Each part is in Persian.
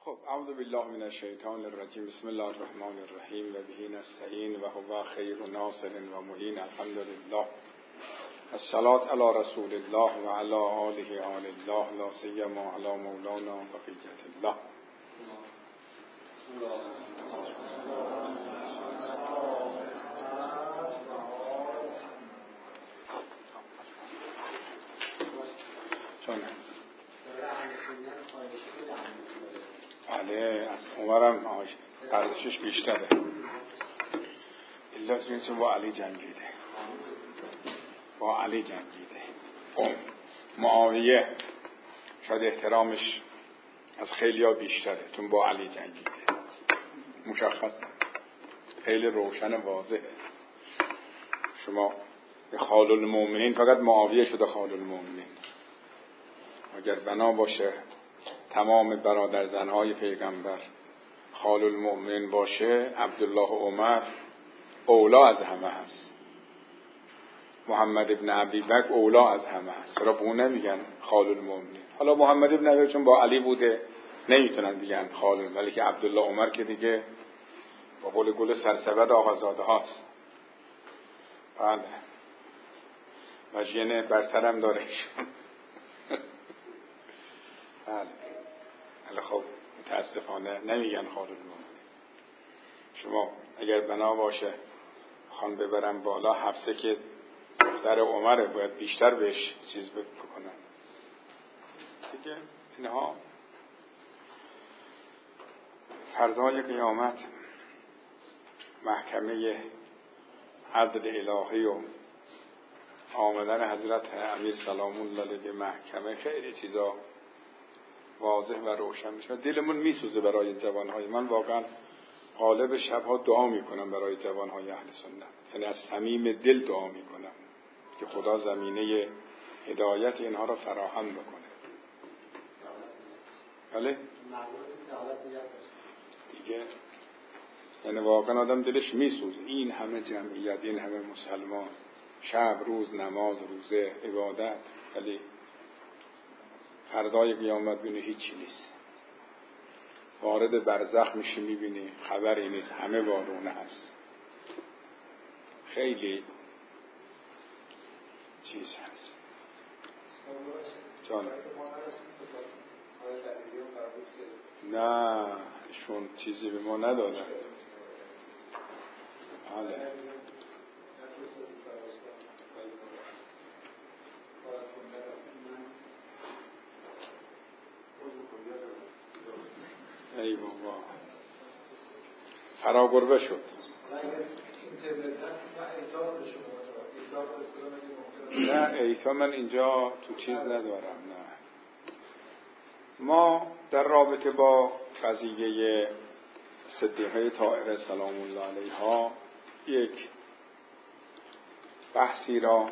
خب اعوذ بالله من الشیطان الرجیم. بسم الله الرحمن الرحیم و به نستعین و هو خیر ناصر و معین. الحمد لله. الصلاة علی رسول الله و علی آله آل الله، لا سیما علی مولانا بقیة الله. بله، از عمرم ارزشش بیشتره. الا چون با علی جنگیده، معاویه شاید احترامش از خیلیا بیشتره چون با علی جنگیده. مشخصه، خیلی روشن واضحه. شما خال المؤمنین فقط معاویه شده خال المؤمنین. اگر بنا باشه تمام برادر زنهای پیغمبر خال المؤمنین باشه، عبدالله و عمر اولا از همه هست، محمد ابن ابی بکر اولا از همه هست. چرا به اون نمیگن خال المؤمنین؟ حالا محمد ابن ابی بکر چون با علی بوده نمیتونن بگن خال، ولی که عبدالله عمر که دیگه با قول گل سرسبد آقازاده هاست. بله، و ژن برترم داره ایشون. بله، ولی خب متاسفانه نمیگن خال المؤمنین. شما اگر بنا باشه خان ببرم بالا، حفصه که دختر عمره باید بیشتر بهش چیز بکنن دیگه. اینها فردای قیامت محکمه عدل الهی و آمدن حضرت امیر سلام الله علیه به محکمه خیلی چیزا واضح و روشن میشه. دلمون میسوزه برای جوانهای. من واقعا غالب شبها دعا میکنم برای جوانهای اهل سنت، یعنی از صمیم دل دعا میکنم که خدا زمینه هدایت اینها را فراهم بکنه. بله دیگه، یعنی واقعا آدم دلش میسوزه. این همه جمعیت، این همه مسلمان، شب روز نماز روزه عبادت، ولی فردای قیامت بینی هیچی نیست. وارد برزخ میشی میبینی خبری نیست، همه وارونه هست. خیلی چیز هست. جان نه، ایشون چیزی به ما ندادن. بله ای بابا، فراگربه شد. نه ایتا من اینجا تو چیز ندارم. نه، ما در رابطه با قضیه صدیقه طاهره سلام الله علیها یک بحثی را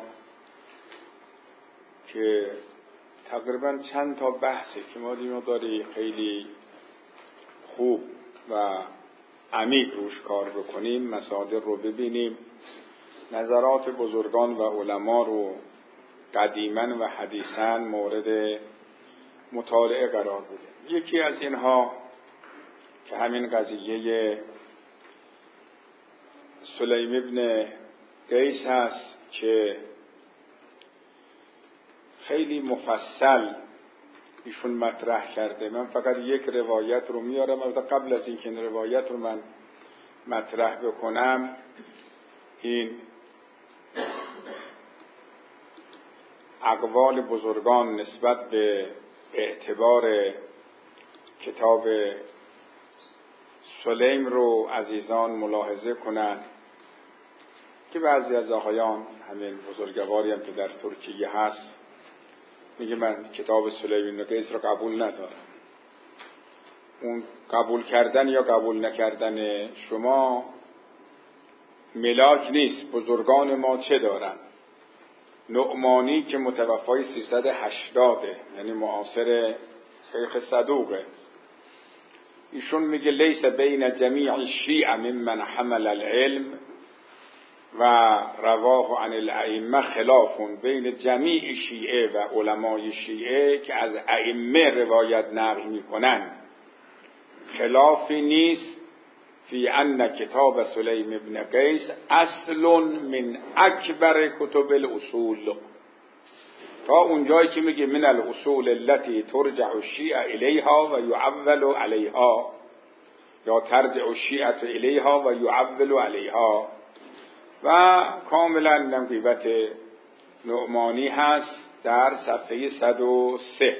که تقریبا چند تا بحثی که ما داری خیلی خوب و عمیق روش کار بکنیم، مصادر رو ببینیم، نظرات بزرگان و علما رو قدیما و حدیثا مورد مطالعه قرار بدیم. یکی از اینها که همین قضیه سلیم ابن قیس هست که خیلی مفصل ایشون مطرح کرده. من فقط یک روایت رو میارم. قبل از اینکه این روایت رو من مطرح بکنم، این اقوال بزرگان نسبت به اعتبار کتاب سلیم رو عزیزان ملاحظه کنن که بعضی از آقایان، همین بزرگواری هم که در ترکیه هست، میگه من کتاب سلیم ابن قیس رو قبول ندارم. اون قبول کردن یا قبول نکردن شما ملاک نیست. بزرگان ما چه دارن؟ نعمانی که متوفای 380، یعنی معاصر شیخ صدوقه، ایشون میگه لیس بین جمیع الشیعة ممن حمل العلم و رواه عن الائمه خلاف بین جمیع شیعه و علمای شیعه که از ائمه روایت نقل میکنن خلافی نیست فی ان کتاب سلیم ابن قیس اصل من اکبر کتب الاصول، تا اونجایی که میگه من الاصول التي ترجع الشیعه الیها و یعول علیها، یا ترجع الشیعه الیها و یعول علیها. و کاملا نقیبت نعمانی هست در صفحه 103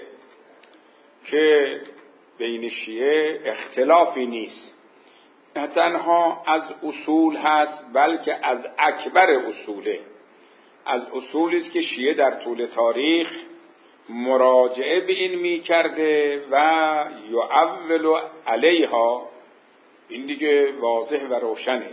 که بین شیعه اختلافی نیست، نه تنها از اصول هست بلکه از اکبر اصوله، از اصولی است که شیعه در طول تاریخ مراجعه به این می کرده و یعول علیها. این دیگه واضح و روشنه.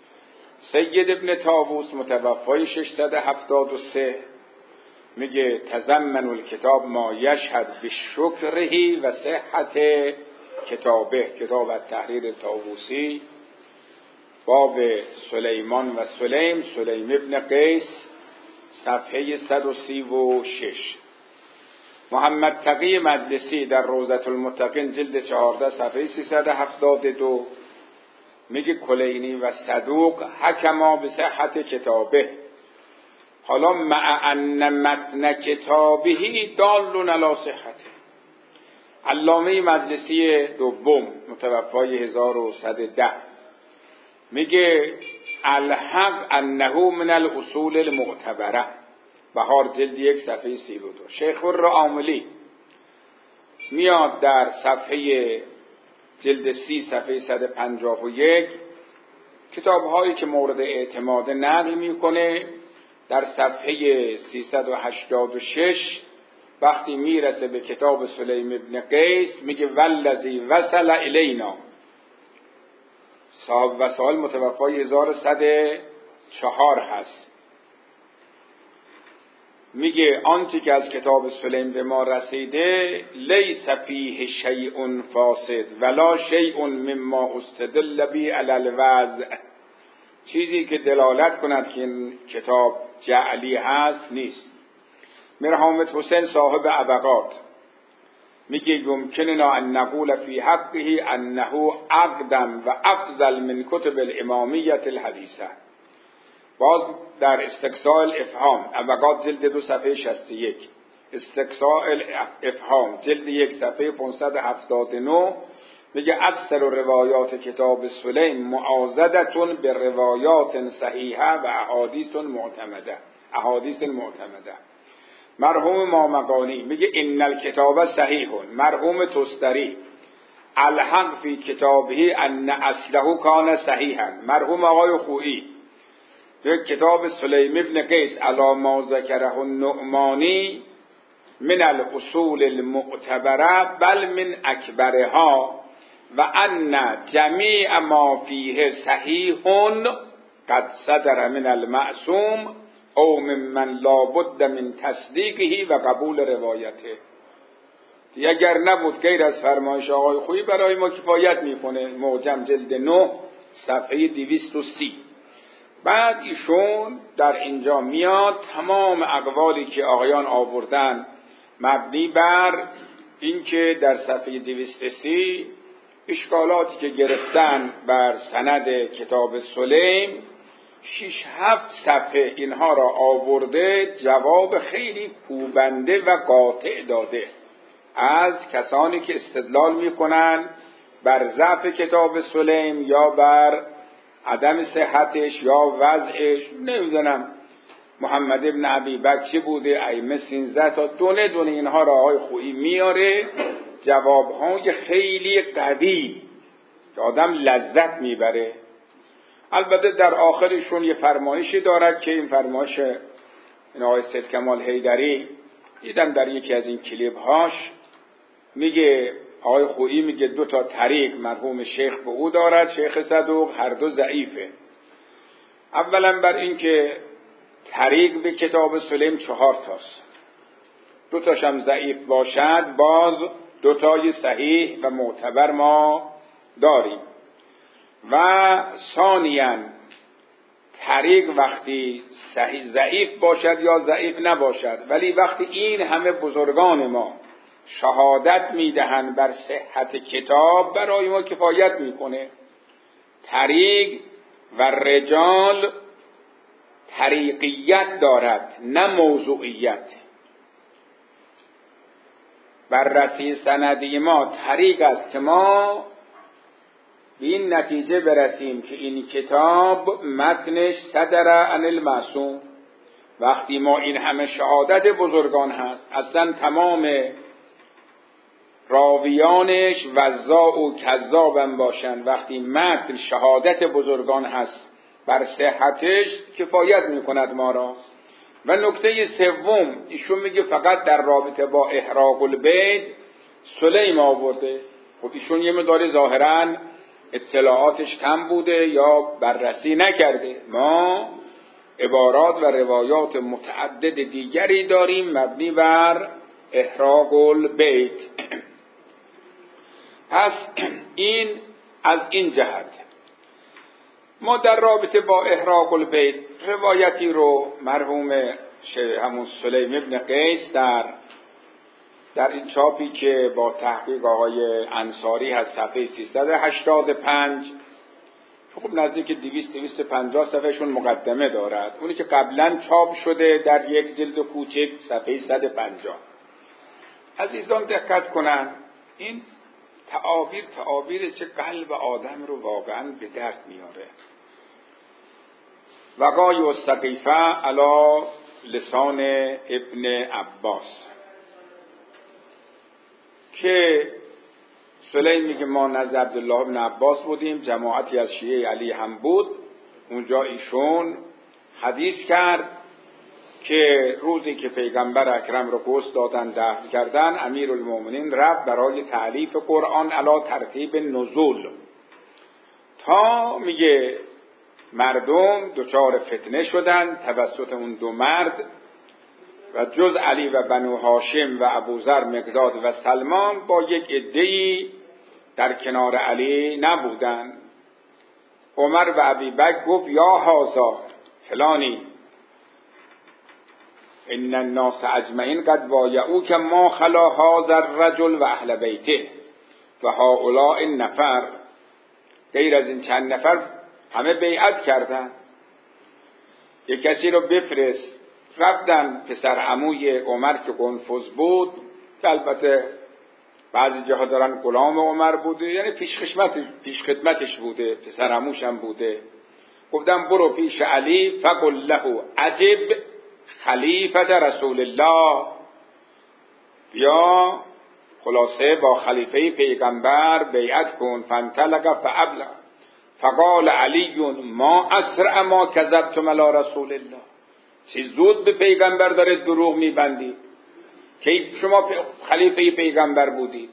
سید ابن طاووس متوفای 673 میگه تضمن الکتاب ما یشهد بشکرهی و صحت کتابه، کتاب التحریر طاووسی، باب سلیمان و سلیم ابن قیس، صفحه 136. محمد تقی مجلسی در روضة المتقین جلد 14 صفحه 372 میگه کلینی و صدوق حکما به صحت کتابه، حالا مع ان متن کتابه دال علی صحته. علامه مجلسی دوم متوفای 1110 میگه الحق انه من الاصول المعتبره، بهار جلد 1 صفحه 32. شیخ الرعاملی میاد در صفحه جلد 30 صفحه 151 کتاب هایی که مورد اعتماد نقل میکنه، در صفحه 386 وقتی میرسه به کتاب سلیم ابن قیس میگه والذی وصل الینا، صاحب وسائل متوفای 1104 هست، میگه آنچه که از کتاب سلیم به ما رسیده لیس فیه شیء فاسد ولا شیء مما استدل به علی الوضع، چیزی که دلالت کند که این کتاب جعلی هست نیست. میر حامد حسین صاحب ابقات میگه یمکننا ان نقول فی حقه انه اقدم و افضل من کتب الامامیه الحدیثه. باز در استقصاء الافهام ابقات جلد 2 صفحه 61، استقصاء الافهام جلد 1 صفحه 579 میگه اکثر روایات کتاب سلیم معاضدتون به روایات صحیحه و احادیث معتمده. مرحوم مامقانی میگه ان الکتاب صحیح. مرحوم تستری الحق فی کتابه ان اصله کان صحیحا. مرحوم آقای خویی در کتاب سلیم ابن قیس علی ما ذکره النعمانی من الاصول المعتبره بل من اکبرها و ان جمیع ما فیه صحیح قد صدر من المعصوم او ممن لا بد من تصدیقه و قبول روایته. اگر نبود غیر از فرمایش آقای خویی برای ما کفایت میکنه. معجم جلد 9 صفحه 230. بعد ایشون در اینجا میاد تمام اقوالی که آقایان آوردن مبنی بر اینکه در صفحه 230 اشکالاتی که گرفتن بر سند کتاب سلیم 6-7 صفحه اینها را آورده، جواب خیلی کوبنده و قاطع داده از کسانی که استدلال میکنن بر ضعف کتاب سلیم یا بر عدم صحتش یا وضعش. نمیدونم محمد ابن ابی بکر بوده، ائمه 13 تا دونه اینها را آقای خویی میاره، جوابهای خیلی قوی که آدم لذت میبره. البته در آخرشون یه فرمایشی دارد که این فرمایش این آقای سید کمال حیدری دیدم در یکی از این کلیپ هاش میگه، آقای خویی میگه 2 طریق مرحوم شیخ به او دارد، شیخ صدوق، هر دو ضعیفه. اولا بر این که طریق به کتاب سلیم 4 تاست، 2 هم ضعیف باشد باز 2 صحیح و معتبر ما داریم. و ثانیاً طریق وقتی صحیح ضعیف باشد یا ضعیف نباشد، ولی وقتی این همه بزرگان ما شهادت میدهند بر صحت کتاب برای ما کفایت میکنه. طریق و رجال طریقیت دارد نه موضوعیت. بررسی سندی ما طریق است که ما به این نتیجه برسیم که این کتاب متنش صدر عن المعصوم. وقتی ما این همه شهادت بزرگان هست، اصلا تمام راویانش وضاع و کذابم باشن، وقتی متن شهادت بزرگان هست بر صحتش کفایت میکند ما را. و نکته سوم ایشون میگه فقط در رابطه با احراق البیت سلیم آورده. خب ایشون یه مقدار ظاهراً اطلاعاتش کم بوده یا بررسی نکرده. ما عبارات و روایات متعدد دیگری داریم مبنی بر احراق البیت. پس این از این جهت. ما در رابطه با احراق البیت روایتی رو مرحوم همون سلیم ابن قیس در این چاپی که با تحقیق آقای انصاری هست صفحه 385 خب نزدیک 250 صفحهشون مقدمه دارد. اونی که قبلا چاپ شده در یک جلد کوچک صفحه 150. عزیزان دقت کنن، این تعابیر چه قلب آدم رو واقعا به درد میاره. وقای السقیفه علی لسان ابن عباس که سلیم میگه ما نزد عبدالله ابن عباس بودیم، جماعتی از شیعه علی هم بود. اونجا ایشون حدیث کرد که روزی که پیغمبر اکرم رو گوشت دادن دفن کردن، امیرالمومنین رفت برای تألیف قرآن علی ترتیب نزول تا میگه مردم دچار فتنه شدن توسط اون دو مرد و جز علی و بنو هاشم و ابوذر مقداد و سلمان با یک عده‌ای در کنار علی نبودن. عمر و ابوبکر گفت یا هازا فلانی ان الناس اجمعین قد بایعوا که ما خلا هذا الرجل و اهل بیته و هؤلاء النفر، غیر از این چند نفر همه بیعت کردن. یک کسی رو بفرست. رفتن پسر عموی عمر که قنفذ بود، که البته بعضی جاها دارن غلام عمر بوده، یعنی پیش خدمتش بوده، پسر عموش هم بوده. گفتم برو پیش علی فقل له عجب خلیفت رسول الله، بیا خلاصه با خلیفه پیغمبر بیعت کن. فانطلق فابلغ فقال علی ما اسرع ما کذبتم علی رسول الله، چه زود به پیغمبر داره دروغ میبندید که شما خلیفه پیغمبر بودید.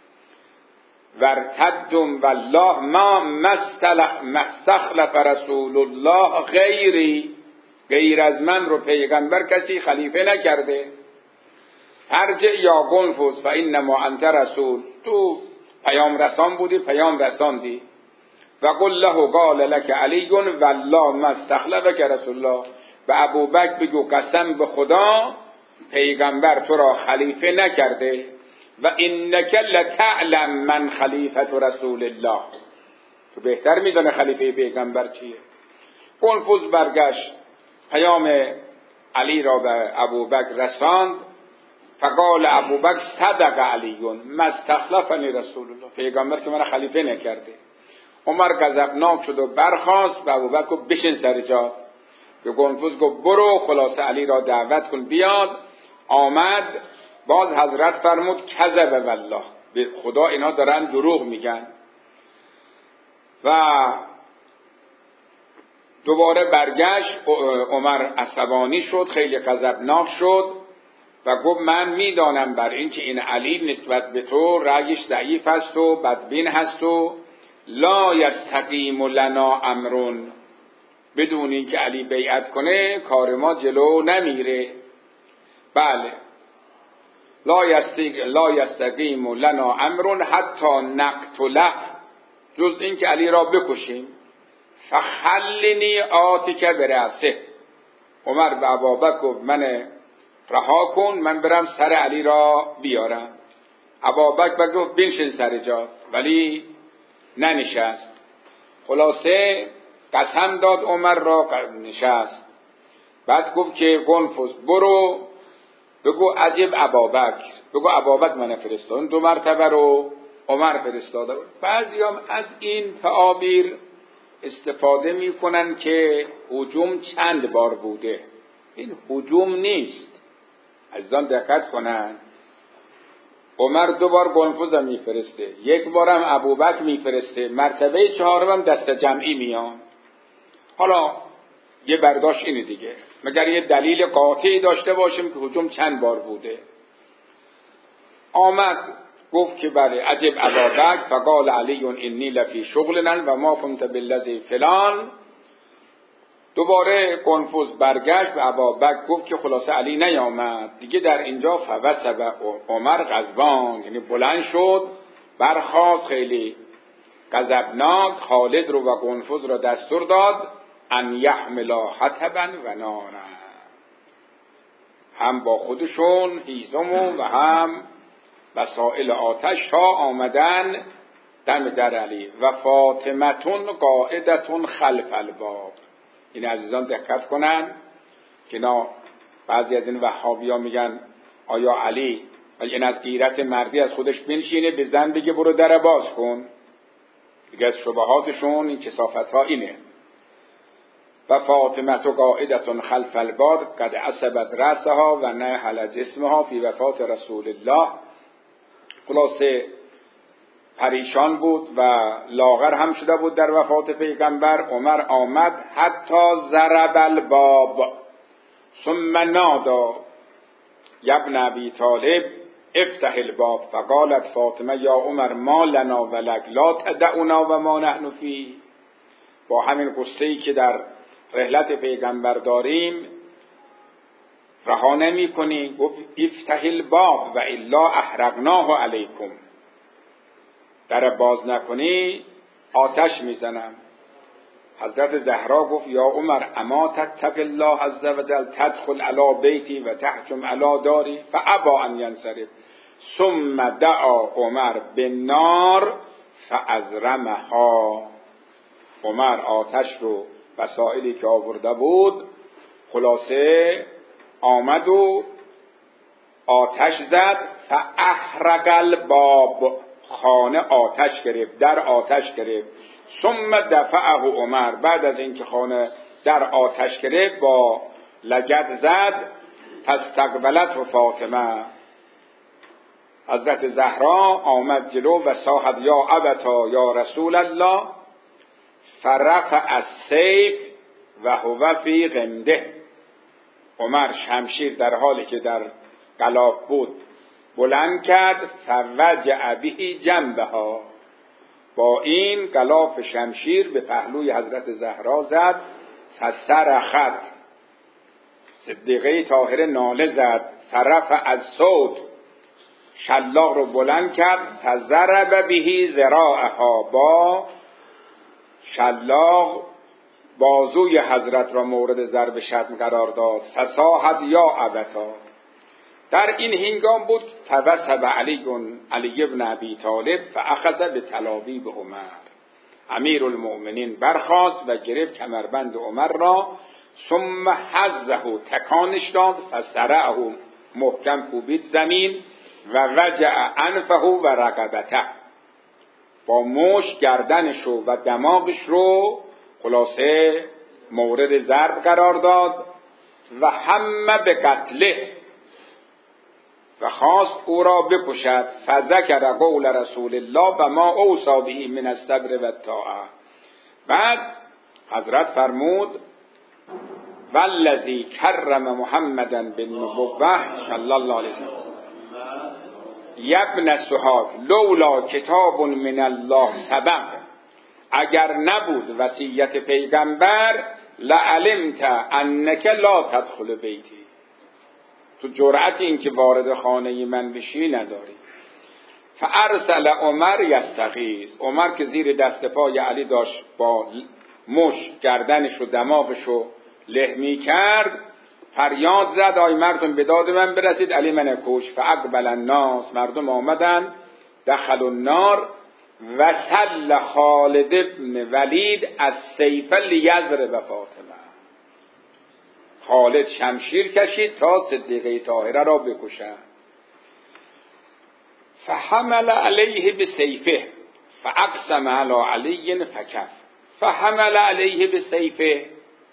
ورتدتم والله ما مستخلف رسول الله غیر از من رو پیغمبر کسی خلیفه نکرده. ارجع یا قنفذ فانما انت رسول، تو پیام رسان بودی، پیام رساندی. و قل له قال لك علی والله ما استخلفك رسول الله، و ابوبکر بگو قسم به خدا پیغمبر تو را خلیفه نکرده. و انک لتعلم من خلیفت رسول الله، تو بهتر میدونه خلیفه پیغمبر چیه. قنفذ برگشت پیام علی را به ابوبکر رساند. فقال ابوبکر صدق علی ما استخلفنی رسول الله، پیغمبر که من خلیفه نکرده. عمر غضبناک شد و برخاست و ابوبکر گفت بشین سر جا. به قنفذ گفت برو خلاصه علی را دعوت کن بیاد. آمد، باز حضرت فرمود کذب والله، به خدا اینا دارن دروغ میگن. و دوباره برگشت. عمر عصبانی شد، خیلی غضبناک شد و گفت من میدانم بر این که این علی نسبت به تو رأیش ضعیف است و بدبین هست و لا یستقیم لنا امرون، بدون این که علی بیعت کنه کار ما جلو نمیره. بله، لا یستقیم لنا امرون حتی نقتله، جز این که علی را بکشیم. فخلنی آتیک برأسه، عمر به ابوبکر گفت من رها کن، من برم سر علی را بیارم. ابابکر گفت بنشین سر جا، ولی ننشست. خلاصه قسم داد عمر را، نشست. بعد گفت که گنفذ برو بگو عجب ابابکر، بگو ابابکر من فرستاد. 2 مرتبه رو عمر فرستاده. بعضی هم از این تعابیر استفاده میکنن که هجوم چند بار بوده. این هجوم نیست، عزیزان دقت کنن. عمر 2 بار گنفذ هم میفرسته، 1 بارم ابوبکر میفرسته، مرتبه 4 هم دست جمعی میان. حالا یه برداشت اینه دیگه، مگر یه دلیل قاطعی داشته باشیم که هجوم چند بار بوده. آمد گفت که بله عجب ابابکر، فقال علی انی لفی شغلنا و ما كنت بالذی فلان. دوباره گنفذ برگشت به ابابکر گفت که خلاصه علی نیامد دیگه. در اینجا فوسب عمر غضبان، یعنی بلند شد برخاست خیلی غضبناک. خالد رو و گنفذ را دستور داد ان یحملا حطبا و نارا، هم با خودشون هیزم و هم وسائل آتش تا آمدن دم در علی. و فاطمتون قاعدتون خلف الباب. این عزیزان دقت کنن که بعضی از این وهابی ها میگن آیا علی این از غیرت مردی از خودش بنشینه به زن بگه برو در باز کن؟ دیگه از شبهاتشون این کثافت ها اینه. و فاطمت قاعدتون خلف الباب قد عصبت رأسها و نحل جسمها فی وفات رسول الله. خلاصه پریشان بود و لاغر هم شده بود در وفات پیغمبر. عمر آمد حتی ضرب الباب ثم نادا یا ابن ابی طالب افتح الباب فقالت فاطمه یا عمر ما لنا ولک لا تدعونا و ما نحن فی. با همین قصه‌ای که در رحلت پیغمبر داریم رها نمی کنی. گفت افتح الباب و الا احرقناه علیکم، در باز نکنی آتش میزنم. حضرت زهرا گفت یا عمر اما تتق الله عز وجل تدخل علی بیتی و تحکم علی داری، فابا ان ینصرف. ثم دعا عمر بالنار فازرمها. عمر آتش رو وسائلی که آورده بود خلاصه آمد و آتش زد. فاحرق الباب، خانه آتش گرفت، در آتش گرفت. ثم دفعه عمر، بعد از اینکه خانه در آتش گرفت با لگد زد. فاستقبلت و فاطمه، حضرت زهرا آمد جلو و صاحب یا ابتا یا رسول الله فرفع السیف و هو فی غمده. عمر شمشیر در حالی که در غلاف بود بلند کرد. فوجع به جنبها، با این غلاف شمشیر به پهلوی حضرت زهرا زد. فصرخت، صدیقه طاهره ناله زد. فرفع الصوت، شلاق رو بلند کرد. فضرب به ذراعها، با شلاق بازوی حضرت را مورد ضرب شتم قرار داد. فصاحت یا ابتا. در این هنگام بود فوسب علی ابن ابی طالب فاخذ به تلاویب عمر. امیر المؤمنین برخاست و گرفت کمربند عمر را. ثم حزه، تکانش داد. فسرعه، محکم کوبید زمین. و وجع انفه و رقبته، با مشت گردنش و دماغش رو خلاصه مورد ضرب قرار داد. و همه به قتله، و خواست او را بکشد. فذکر قول رسول الله و ما اوصی به من الصبر و الطاعه. بعد حضرت فرمود والذی کرم محمدا بالنبوة صلی الله علیه وسلم یبن سحاک لولا کتاب من الله سبق. اگر نبود وصیت پیغمبر لعلمت انک لا تدخل بیتی، تو جرأت این که وارد خانه من بشی نداری. فارسل عمر یستغیث. عمر که زیر دست پای علی داشت با مش گردنش و دماغش رو له می کرد، فریاد زد آی مردم به داد من برسید، علی من کش. فاقبل الناس، مردم آمدن، دخل النار و سل خالد ابن ولید از سیف لیضرب فاطمه. خالد شمشیر کشید تا صدیقه طاهره را بکشد. فحمل علیه بسیفه فاقسم علی علی فکف. فحمل علیه بسیفه،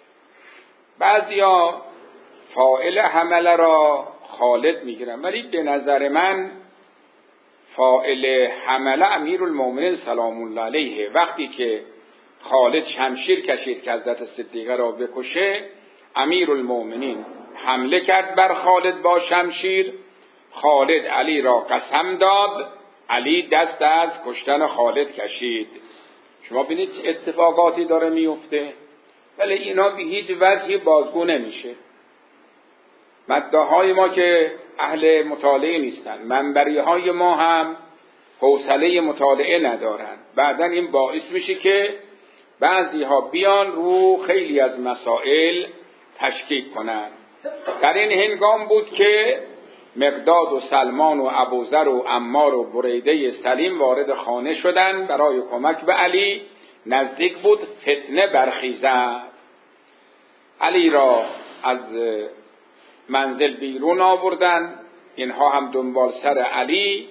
بعضیا فاعل حمل را خالد میگیرن، ولی به نظر من فاعل حمل امیرالمومنین سلام الله علیه. وقتی که خالد شمشیر کشید که حضرت صدیقه را بکشه، امیرالمومنین حمله کرد بر خالد با شمشیر. خالد علی را قسم داد، علی دست از کشتن خالد کشید. شما ببینید چه اتفاقاتی داره میفته، ولی اینا به هیچ وجهی بازگو نمیشه. مدعاهای ما که اهل مطالعه نیستن، منبری های ما هم حوصله مطالعه ندارن. بعدن این باعث میشه که بعضی ها بیان رو خیلی از مسائل تشکیک کنن. در این هنگام بود که مقداد و سلمان و ابوذر و عمار و بریده سلیم وارد خانه شدند برای کمک به علی. نزدیک بود فتنه برخیزد. علی را از منزل بیرون آوردن، اینها هم دنبال سر علی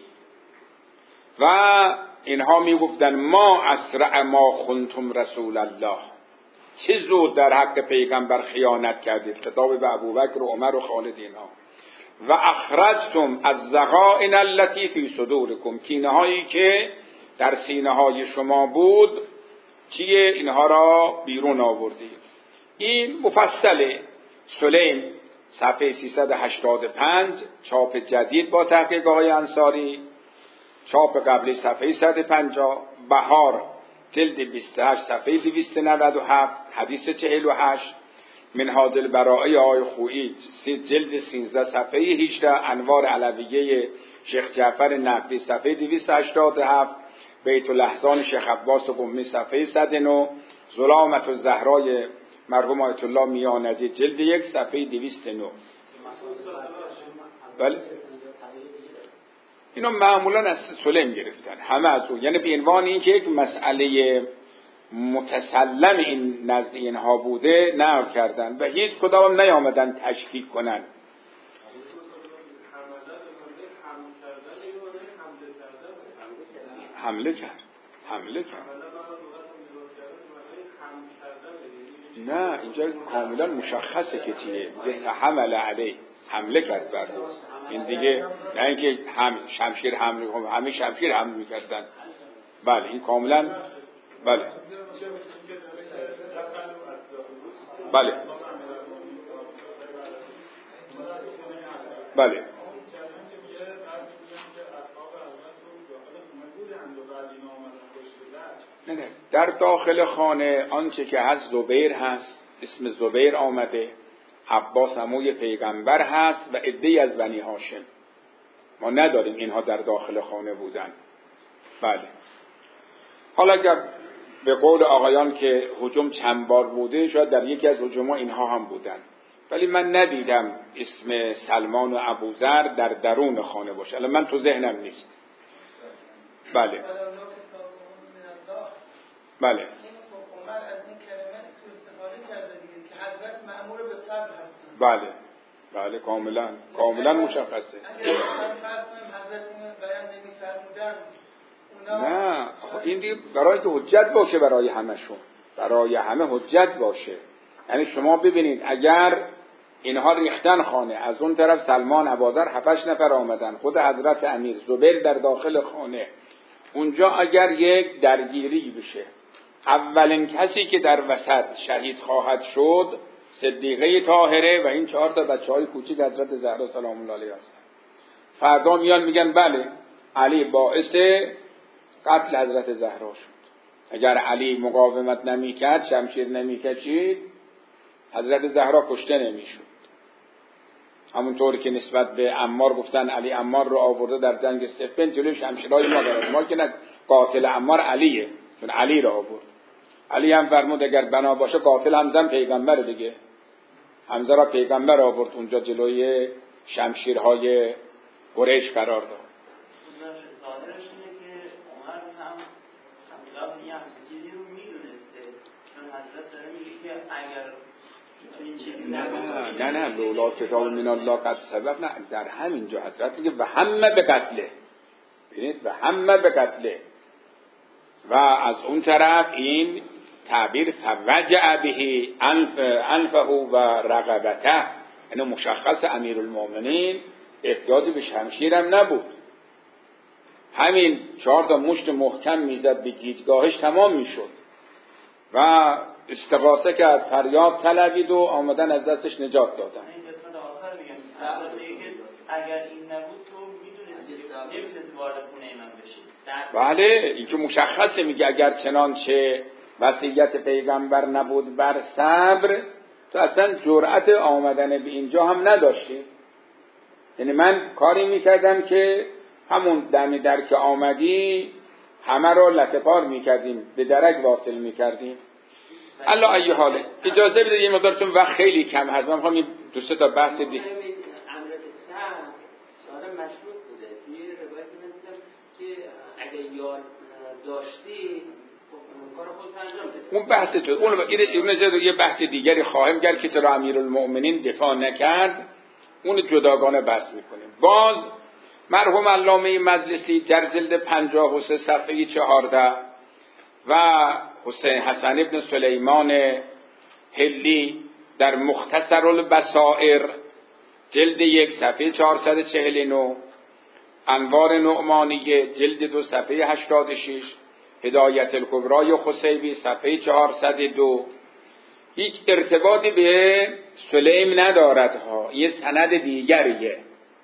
و اینها میگفتن ما اسرع ما خنتم رسول الله، چه زود در حق پیغمبر خیانت کردید، خطاب به ابوبکر و عمر و خالد اینها. و اخرجتم از ذغائن التي فی صدورکم، کینه هایی که در سینه های شما بود چیه، اینها را بیرون آوردید. این مفصله. سلیم صفحه 385 چاپ جدید با تحقیق آقای انصاری، چاپ قبلی صفحه 150، بهار جلد 28 صفحه 297، حدیث 48، منهاج البراءه آقای خویی جلد 13 صفحه 18، انوار علویه شیخ جعفر نقدی صفحه 287، بیت الاحزان شیخ عباس قمی صفحه 109، ظلامت الزهرای مرحوم آیت الله میانجی جلد 1 صفحه 209. بله اینا معمولا از سلیم گرفتن، همه از او، یعنی به عنوان این که یک مسئله متسلم این نزد اینها بوده نقل کردن و هیچ کدام نیامدن تشکیک کنن. حمله کرد. نه اینجا کاملا مشخصه که چیه، میگه حمل علیه، حمله کرد بر او. این دیگه نه اینکه شمشیر حمله، همه شمشیر حمله میکردن. بله این کاملا بله بله بله نه در داخل خانه آنچه که هست زبیر هست، اسم زبیر آمده، عباس عموی پیغمبر هست و عده‌ای از بنی هاشم. ما نداریم اینها در داخل خانه بودن. بله حالا اگر به قول آقایان که هجوم چند بار بوده، شاید در یکی از هجوم‌ها اینها هم بودن، ولی من ندیدم اسم سلمان و ابوذر در درون خانه باشه. الان من تو ذهنم نیست. بله بله بله بله کاملا مشخصه. نه این دیگه برای که حجت باشه برای همشون، برای همه حجت باشه. یعنی شما ببینید اگر اینها ریختن خانه، از اون طرف سلمان، ابوذر 7-8 نفر آمدن، خود حضرت امیر، زبیر در داخل خانه، اونجا اگر یک درگیری بشه، اولین کسی که در وسط شهید خواهد شد صدیقه طاهره و این 4 بچه‌های کوچیک حضرت زهرا سلام الله علیها هستن. فردا میان میگن بله علی باعث قتل حضرت زهرا شد. اگر علی مقاومت نمیکرد، شمشیر نمیکشید، حضرت زهرا کشته نمیشد. همونطور که نسبت به عمار گفتن علی عمار رو آورده در جنگ صفین جلوی شمشیرهای ما دارد، ما که نه، قاتل عمار علیه، چون علی رو آورد. علی هم فرمود اگر بنا باشه قاتل هم زن پیغمبر دیگه. حمزه را پیغمبر آورد اونجا جلوی شمشیرهای قریش قرار داد. ظاهرش اینه که عمر هم خطاب یه چیزی رو میدونسته، چون حضرت داره میگه که اگر نه لولا کتاب من الله قد سبق، نه در همینجا حضرت میگه و همه به قتله، ببینید و همه به قتله. و از اون طرف این تعبیر فوجع به انفه و رقبته، یعنی مشخص امیرالمومنین احتیاجی به شمشیرم نبود، همین 4 مشت محکم میزد به گیجگاهش تمام میشد و استغاثه کرد، فریاد طلبید و آمدن از دستش نجات دادن. اگر این نبود تو نمیتونستی وارد خونه من بشی. بله این که مشخصه، میگه اگر چنانچه وصیت پیغمبر نبود بر صبر، تو اصلا جرأت آمدن به اینجا هم نداشتی. یعنی من کاری میکردم که همون دمی در که آمدی همه رو لطفار میکردیم، به درک واصل میکردیم. الله ای حاله اجازه بدید یه مقدار، چون وقت خیلی کم هست، من میخوام این 2-3 تا بحث دیگه. امر صبر سوال مشروط بوده. توی روایت من دیدم که اگه یاد داشتی کار خود انجام بدی. اون بحث تو اون یه بحث دیگری خواهیم کرد که چرا امیرالمؤمنین دفاع نکرد، اون جداگانه بحث میکنیم. باز مرحوم علامه مجلسی در جلد 53 صفحه 14 و حسین حسن ابن سلیمان هلی در مختصر البصائر جلد 1 صفحه 449، انوار نعمانیه جلد 2 صفحه 86، هدایت الکبرای خسیبی صفحه 402 هیچ ارتباطی به سلیم ندارد ها. یه سند دیگریه،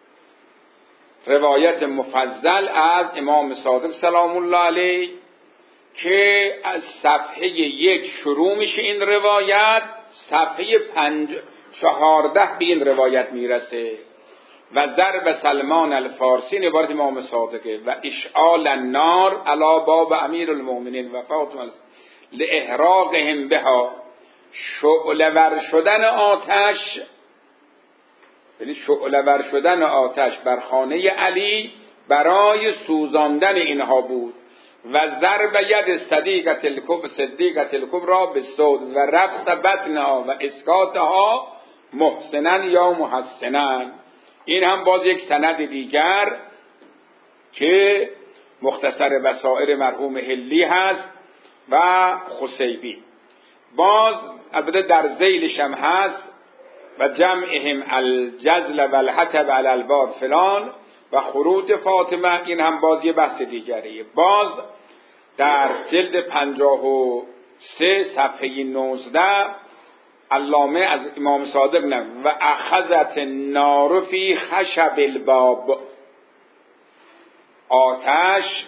روایت مفضل از امام صادق سلام الله علیه که از صفحه 1 شروع میشه این روایت، صفحه 14 به این روایت میرسه و ضرب سلمان الفارسی عبارت امام صادقه و اشعال النار علی باب امیرالمؤمنین و فاطمه لاحراقهم بها، شعله ور شدن آتش، یعنی شعله ور شدن آتش بر خانه علی برای سوزاندن اینها بود و ضرب ید صدیقة الکبری بالصوت و رفس بطنها و اسکاتها محسنا یا محسنا. این هم باز یک سند دیگر که مختصر بصائر مرحوم هلی هست و خسیبی. باز البته در ذیلش هم هست و جمعهم الجزل و الحطب علی الباب فلان و خروج فاطمه، این هم باز یه بحث دیگریه. باز در جلد 53 صفحه 19 علامه از امام صادق نه و اخذت النار فی خشب الباب، آتش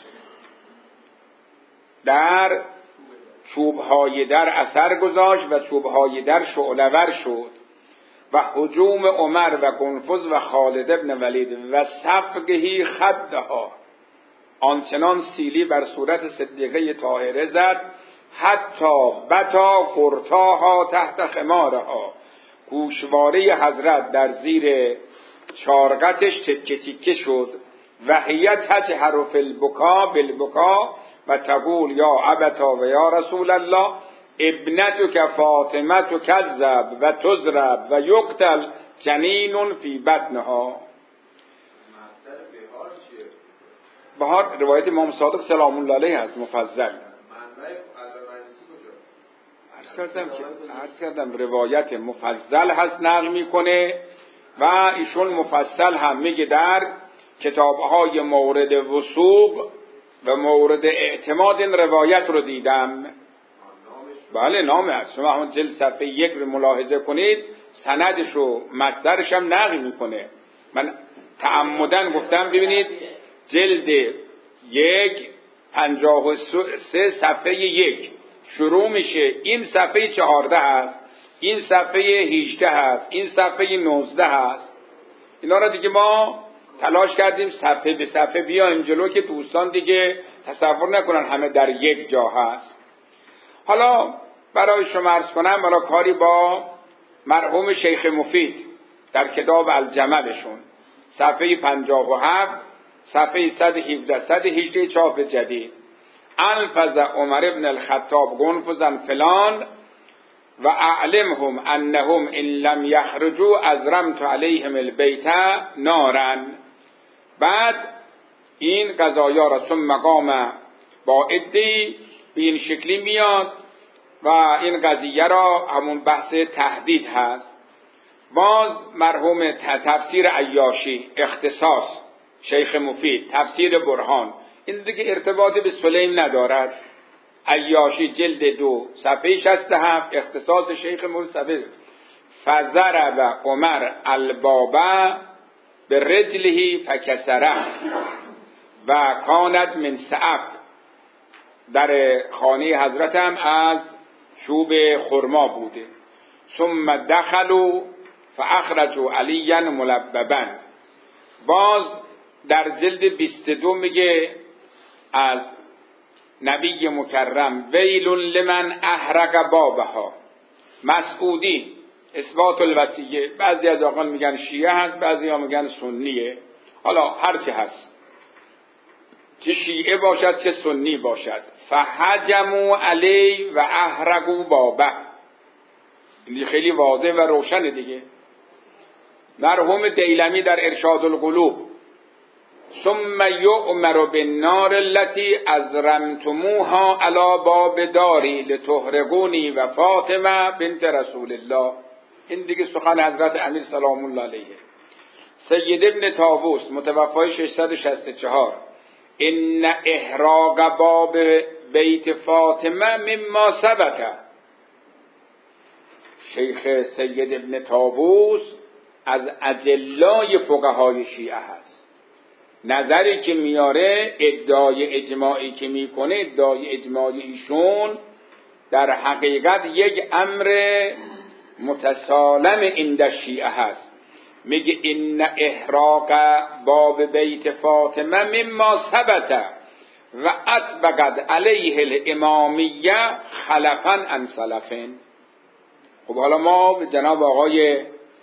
در چوبهای در اثر گذاشت و چوبهای در شعله‌ور شد و هجوم عمر و گنفذ و خالد ابن ولید و صفقهی خدها، آنچنان سیلی بر صورت صدیقه طاهره زد حتی بتا قرطاها تحت خمارها، گوشواره حضرت در زیر چارقتش تکه تکه شد و هی تجهر فی البکا بالبکا و تقول یا ابتا و یا رسول الله ابنتک فاطمه کذب و تضرب و یقتل جنین فی بطنها. بهار روایت امام صادق سلام الله علیه هست مفضل. عرض کردم روایت مفضل هست نقل میکنه و ایشون مفصل هم میگه در کتابهای مورد وثوق و مورد اعتماد این روایت رو دیدم. بله نامه هست، شما همون جلد صفحه 1 رو ملاحظه کنید، سندش رو مصدرش هم نقل میکنه. من تعمدن گفتم ببینید جلد 1 53 صفحه 1 شروع میشه، این صفحه 14 هست، این صفحه 18 هست، این صفحه 19 هست. اینا رو دیگه ما تلاش کردیم صفحه به صفحه بیایم جلو که دوستان دیگه تصور نکنن همه در یک جا هست. حالا برای شما عرض کنم، حالا کاری با مرحوم شیخ مفید در کتاب الجملشون صفحه 57 صفحه 117 چاپ جدید، انفذ عمر ابن الخطاب گنفذا فلان و اعلمهم انهم ان لم یخرجوا ازرمت علیهم البیت نارا. بعد این قضایا را ثم قام با عده‌ای به این شکلی میاد و این قضیه را همون بحث تهدید هست. باز مرحوم تفسیر عیاشی اختصاص شیخ مفید تفسیر برهان، این دیگه ارتباطی به سلیم ندارد. عیاشی جلد 2 صفحه 67 اختصاص شیخ مفید صفحه فضرب عمر البابه به رجله فکسره و کانت من سعف، در خانه حضرت هم از چوب خرما بوده. ثم دخلوا فاخرجوا علیا ملببا. باز در جلد 22 میگه از نبی مکرم ویل لمن احرق بابها. مسعودی اثبات الوصیه، بعضی از آقایان میگن شیعه هست، بعضی ها میگن سنیه، حالا هر چه هست، چه شیعه باشد چه سنی باشد. فهجموا علی و احرقوا بابه. این خیلی واضح و روشن دیگه. مرحوم دیلمی در ارشاد القلوب ثم یؤمر بالنار التي ازرمتموها علی باب داری لتحرقونی و فاطمه بنت رسول الله. این دیگه سخن حضرت امیر سلام الله علیه. سید ابن طاووس متوفای 664 ان احراق باب بیت فاطمه مما ثبت. شیخ سید ابن طاووس از اجلای فقهای شیعه هست. نظری که میاره، ادعای اجماعی که میکنه، ادعای اجماعی ایشون در حقیقت یک امر متسالم عند شیعه هست. میگه ان احراق باب بیت فاطمه مما ثبت و اطبقت علیه الامامیه خلفا عن سلفین. خب حالا ما به جناب آقای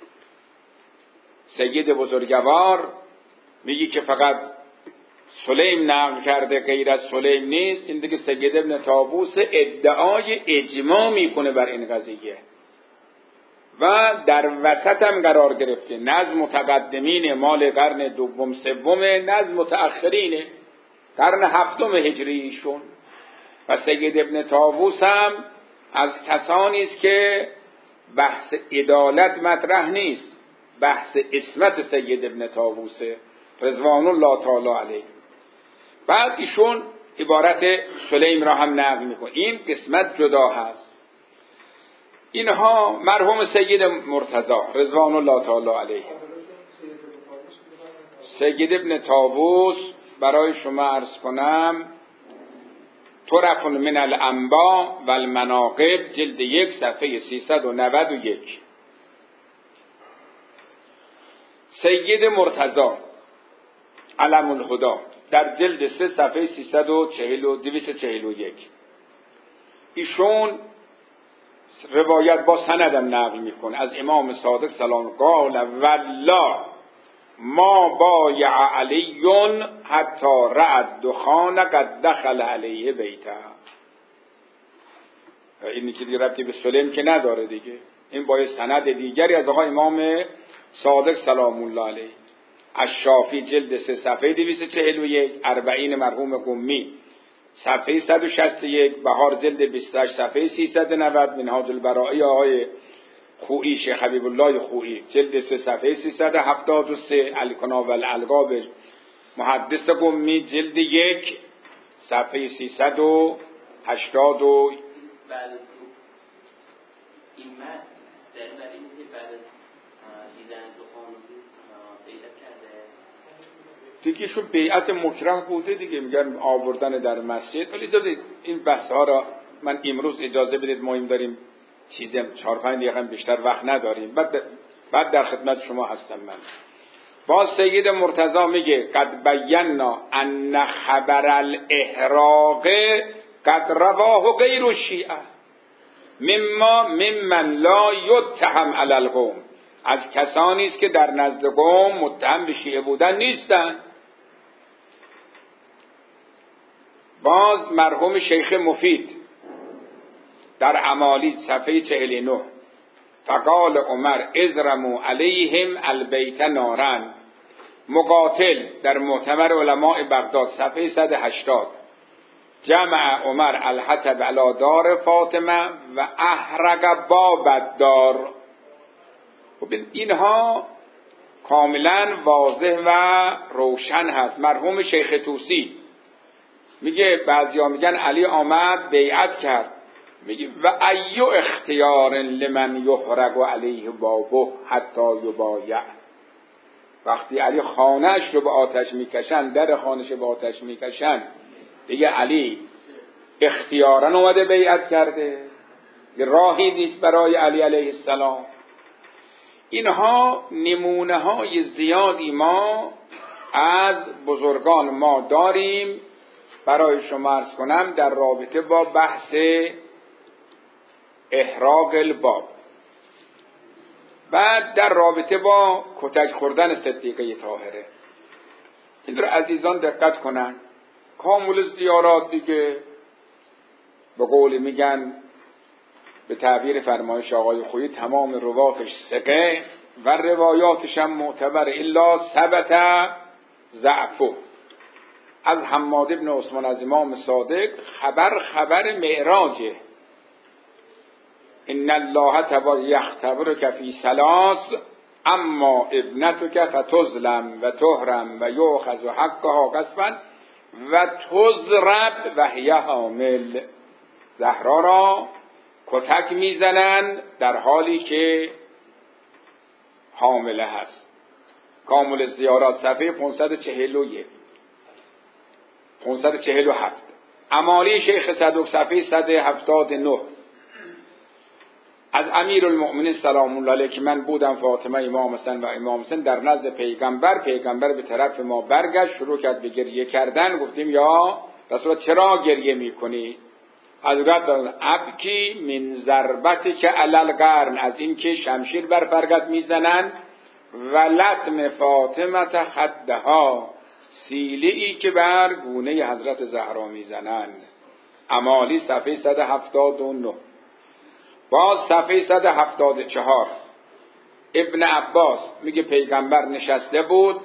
سید بزرگوار میگی که فقط سلیم نقل کرده غیر از سلیم نیست. این دیگه سید ابن طاووس ادعای اجماع میکنه بر این قضیه و در وسط هم قرار گرفته. نظم متقدمین مال قرن دوم سوم، نظم متأخرین قرن هفتم هجری ایشون. و سید ابن طاووس هم از کسانی است که بحث عدالت مطرح نیست، بحث عصمت سید ابن طاووس رضوان الله تعالی علیه. بعد ایشون عبارت سلیم را هم نقل میکنه. این قسمت جدا هست. اینها مرحوم سید مرتضی رضوان الله تعالی علیه. سید ابن طاووس برای شما عرض کنم طرف من الانباء و المناقب جلد 1 صفحه 391. سید مرتضی علم الهدی در جلد 3 صفحه 241. ایشون روایت با سندم نقل میکنه از امام صادق سلام قال والله ما بایع علی حتی رعد دخان قد دخل علیه بیته. اینی که دیگه ربطی به سلیم که نداره دیگه. این با سند دیگری از آقا امام صادق سلام الله علیه. الشافی جلد 3 صفحه 241. اربعین مرحوم قمی صفحه 161. بهار جلد 28 صفحه 390. منهاج البرائی آقای خویی شیخ حبیب الله خویی جلد 3 صفحه 373. الکنا و الالقاب محدث قمی جلد 1 صفحه 380. بعد این متن در این که بعد دیدن دخان بیعت کرده دیگه شون بیعت مکره بوده دیگه، میگن آوردن در مسجد. ولی دارید این بحث ها را من امروز اجازه بدید، ما این داریم چیزی 4-5 دقیقه بیشتر وقت نداریم، بعد در خدمت شما هستم. من باز سید مرتضی میگه قد بینا ان خبر الاحراق قد رواه غیر الشیعه. ممن لا یتهم علی القوم، از کسانی است که در نزد قوم متهم به شیعه بودن نیستند. باز مرحوم شیخ مفید در عمالی صفحه 49 فقال عمر اضرموا علیهم البیت نارا. مقاتل در مؤتمر علماء بغداد صفحه 180 جمع عمر الحطب علی دار فاطمه و احرق باب الدار. اینها کاملا واضح و روشن هست. مرحوم شیخ طوسی میگه، بعضیا میگن علی آمد بیعت کرد، میگه و ایو اختیار لمن یحرق علیه بابه حتی یبایع. وقتی علی خانهش رو به آتش میکشن، در خانهش به آتش میکشن، دیگه علی اختیاراً اومده بیعت کرده، یه راهی نیست برای علی علیه السلام. اینها نمونه های زیادی ما از بزرگان ما داریم. برای شما عرض کنم در رابطه با بحث احراق الباب و در رابطه با کتک خوردن صدیقه طاهره. این رو عزیزان دقت کنن. کامل زیارات دیگه به قول میگن، به تعبیر فرمایش آقای خویی، تمام رواتش ثقه و روایاتش هم معتبر الا ثبت ضعفه. از حماد ابن عثمان از امام صادق خبر معراجه. ان الله تبارک یختبرک فی ثلاث اما ابنتک فتظلم و تحرم و یؤخذ حقها غصبا و تضرب و هی حامل. زهرا را کتک میزنن در حالی که حامله هست. کامل زیارات صفحه 547. عمالی شیخ صدوق صفحه 179 از امیرالمؤمنین سلام الله علیه که من بودم فاطمه امام حسن و امام حسین در نزد پیغمبر به طرف ما برگشت، شروع کرد به گریه کردن. گفتیم یا رسول الله چرا گریه میکنی؟ حضرت ابکی من ضربت که علل قرن، از این که شمشیر بر فرقت میزنن، و لطم فاطمه خدها، سیلی که بر گونه حضرت زهرا میزنند. عمالی صفحه 179. باز صفحه 174 ابن عباس میگه پیغمبر نشسته بود،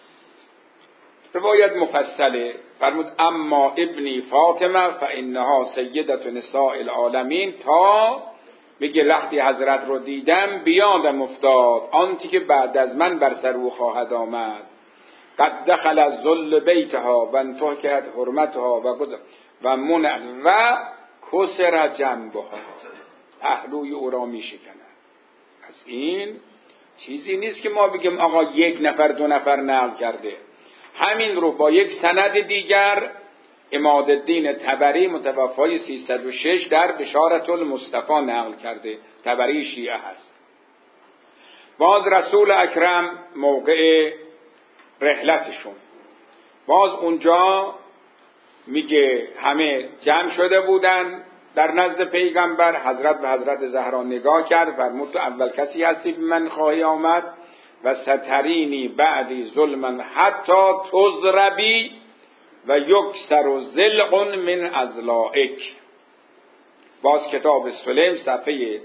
روایت مفصله، فرمود اما ابنی فاطمه فانها سیدت نساء العالمین، تا میگه وقتی حضرت رو دیدم بیادم افتاد آنچه که بعد از من بر سر او خواهد آمد. قد دخل از ذل بیتها و انتهکت حرمتها و منع و کسر جنبها، پهلوی او را می شکنند. از این چیزی نیست که ما بگیم آقا یک نفر دو نفر نقل کرده. همین رو با یک سند دیگر عمادالدین طبری متوفای 306 در بشارة المصطفى نقل کرده. طبری شیعه هست. باز رسول اکرم موقع رحلتشون، باز اونجا میگه همه جمع شده بودن در نزد پیغمبر. حضرت به حضرت زهرا نگاه کرد، فرمود تو اول کسی هستی به من خواهی آمد و سترینی بعدی ظلما حتی تضربی و یکسر ضلع من اضلاعک. باز کتاب سلیم صفحه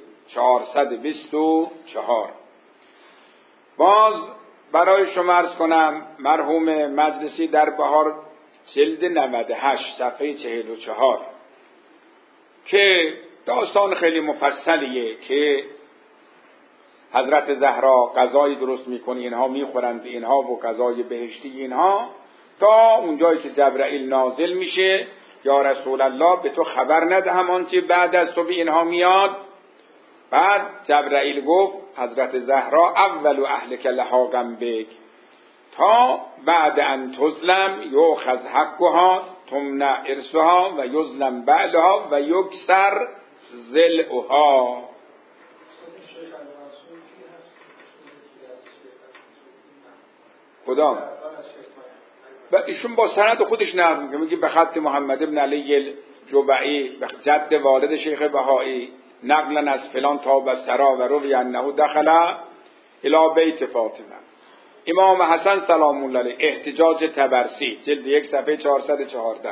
424. باز برای شما عرض کنم مرحوم مجلسی در بهار جلد 98 صفحه 44 که داستان خیلی مفصلیه که حضرت زهرا غذای درست میکنه، اینها میخورند اینها و غذای بهشتی اینها، تا اونجایی که جبرائیل نازل میشه یا رسول الله به تو خبر ندهم آنچه بعد از تو به اینها میاد. بعد جبرائیل گفت حضرت زهرا اول اهلک لحاقم بک تا بعد ان تظلم یؤخذ حقها تمنع ارثها و یظلم بعلها و یکسر ضلعها. کدام؟ و ایشون با سند خودش نقل میگه به خط محمد ابن علی الجبعی جد والد شیخ بهایی نقلا از فلان تا بسترا و روی انه دخل الی بیت فاطمه. امام حسن سلام الله علیه، احتجاج طبرسی جلد 1 صفحه 414.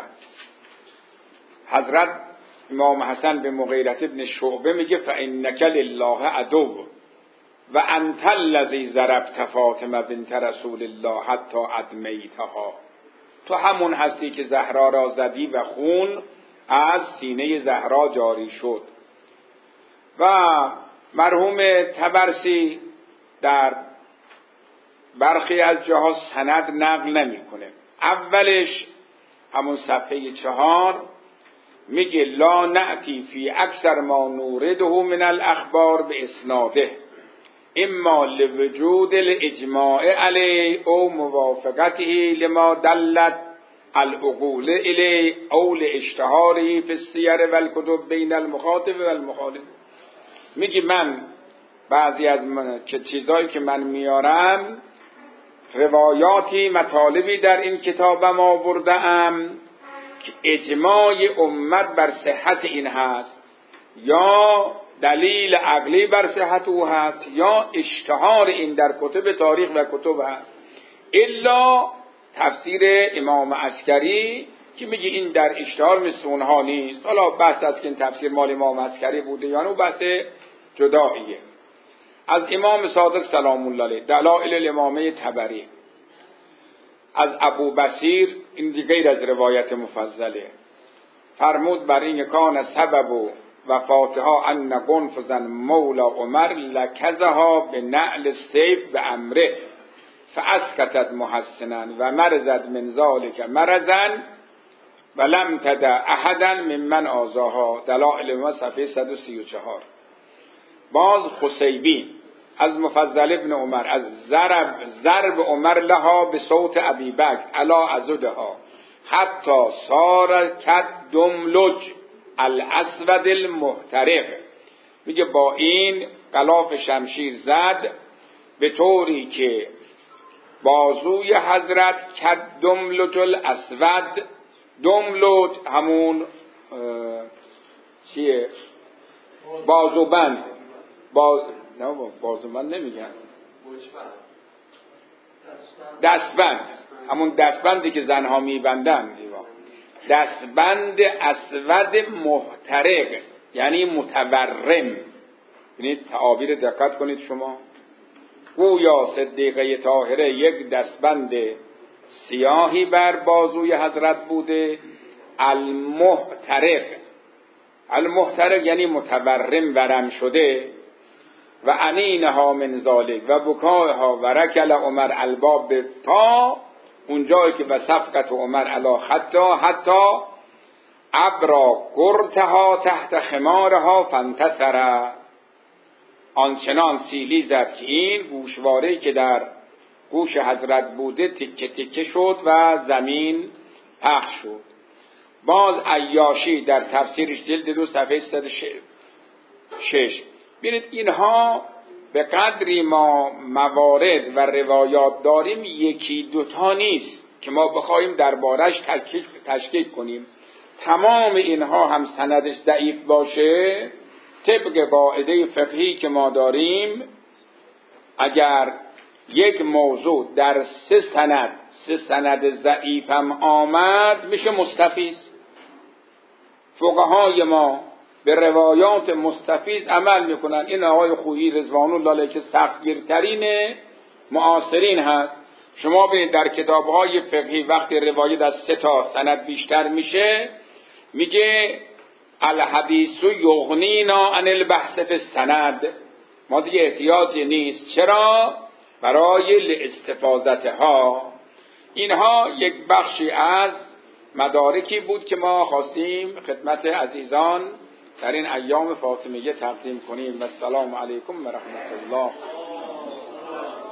حضرت امام حسن به مغیرة ابن شعبه میگه فانک لله عدو و انت الذی ضربت فاطمه بنت رسول الله حتی ادمیتها. تو همون هستی که زهرا را زدی و خون از سینه زهرا جاری شد. و مرحوم طبرسی در برخی از جاها سند نقل نمیکنه. اولش همون صفحه 4 میگه لا نأتی فی اکثر ما نورده من الاخبار به اسناده اما لوجود الاجماع علی او موافقته لما دلت العقول الی او لاشتهاره فی السیر والکتب بین المخاطب والمخالف. میگه من بعضی از چیزایی که من میارم روایاتی مطالبی در این کتابم آورده‌ام که اجماع امت بر صحت این هست یا دلیل عقلی بر صحت او هست یا اشتهار این در کتب تاریخ و کتب هست، الا تفسیر امام عسکری که میگه این در اشتهار مثل اونها نیست. حالا بحث است که این تفسیر مال امام عسکری بوده یا نه، بحث جداییه. از امام صادق سلام الله علیه دلائل الامامه طبری، از ابو بصیر، این دیگه از روایت مفضله، فرمود بر این کان سبب وفاتها ان قنفذا مولا عمر لکزها به نعل سیف به امره فاسکتت محسنا و مرزد من ذالک مرزا ولم تدع احدا ممن آذاها. دلائل ما صفحه 134. باز خصیبی از مفضل ابن عمر از ضرب عمر لها به صوت ابی بکر علا عضدها حتی صار کد دملج الاسود المحترق. میگه با این غلاف شمشیر زد به طوری که بازوی حضرت کد دملج الاسود، دملج همون چیه؟ بازوبند، بازوبند نمیگن، دستبند، همون دستبندی که زنها میبندن، دستبند اسود محترق یعنی متورم. ببینید تعابیر دقت کنید شما. گویا صدیقه طاهره یک دستبند سیاهی بر بازوی حضرت بوده، المحترق، المحترق یعنی متورم ورم شده، و انینها من ذالک و بکایها و رکل عمر الباب تا اونجایی که و صفقت عمر علا خطا حتی ابرا گرتها تحت خمارها فانتصر، آنچنان سیلی زد که این گوشواره‌ای که در گوش حضرت بوده تکه تکه شد و زمین پخش شد. باز عیاشی در تفسیرش جلد 2 صفحه 106. ببینید اینها به قدری ما موارد و روایات داریم یکی دوتا نیست که ما بخوایم دربارش تشکیک کنیم. تمام اینها هم سندش ضعیف باشه، طبق قاعده فقهی که ما داریم اگر یک موضوع در 3 سند ضعیف هم آمد میشه مستفیض. فقهای ما به روایات مستفیض عمل میکنن. این آقای خویی رضوان الله علیه که سختگیرترین معاصرین هست. شما ببینید در کتابهای فقهی وقتی روایت از 3 سند بیشتر میشه میگه الحدیث یغنینا عن البحث فی السند، ما دیگه احتیاجی نیست. چرا؟ برای لاستفاضتها. اینها یک بخشی از مدارکی بود که ما خواستیم خدمت عزیزان در این ایام فاطمیه تقدیم کنیم. و السلام علیکم و رحمت الله.